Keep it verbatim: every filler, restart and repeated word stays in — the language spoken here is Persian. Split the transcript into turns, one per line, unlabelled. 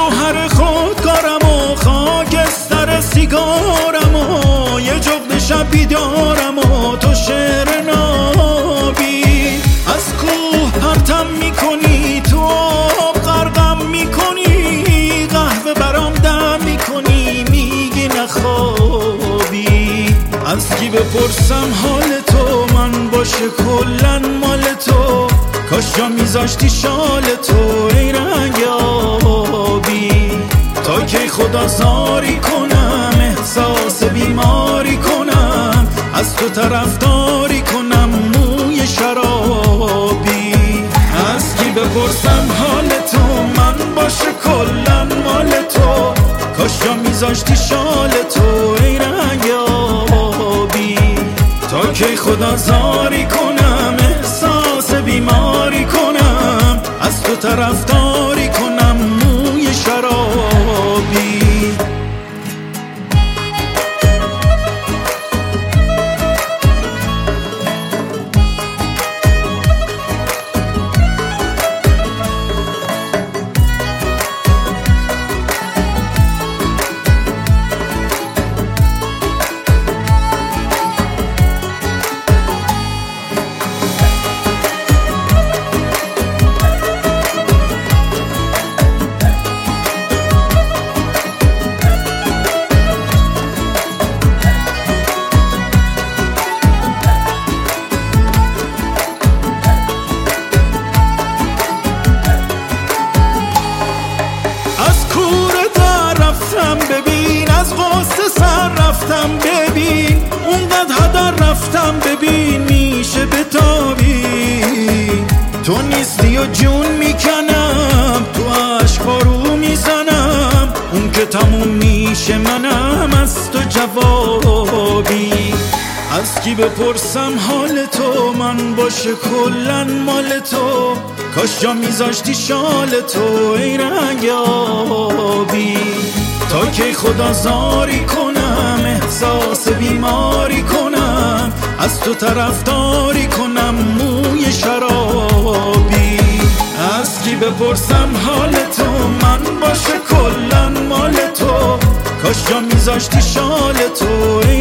جوهر خودکارم و خاکستر سیگارم و یه جغد شب بیدارم و تو شعر نابی. از کوه پرتم میکنی، تو آب غرقم میکنی، قهوه برام دم میکنی، میگی نخوابی. از کی بپرسم حال تو، من باشه کلن مال تو، کاش جا میذاشتی شال تو ای رنگ آبی. تا کی خدا زاری کنم، احساس بیماری کنم، از تو طرفداری کنم موی شرابی. از کی بپرسم حال تو، من باشه کلن مال تو، کاش جا میذاشتی شال تو ای رنگ آبی. تا کی خدا زاری کنم، احساس بیماری کنم، از تو طرفداری کنم موی شرابی. ببین از غصه سر رفتم، ببین اونقدر هدر رفتم، ببین میشه بتابی. تو نیستی و جون میکنم، تو عشقا رو میزنم، اون که تموم میشه منم از تو جوابی. از کی بپرسم حال تو، من باشه کلن مال تو، کاش جا میذاشتی شال تو ای رنگ آبی. تا کی خدا زاری کنم، احساس بیماری کنم، از تو طرفداری کنم موی شرابی. از کی بپرسم حال تو، من باشه کلن مال تو، کاش جا میذاشتی شال تو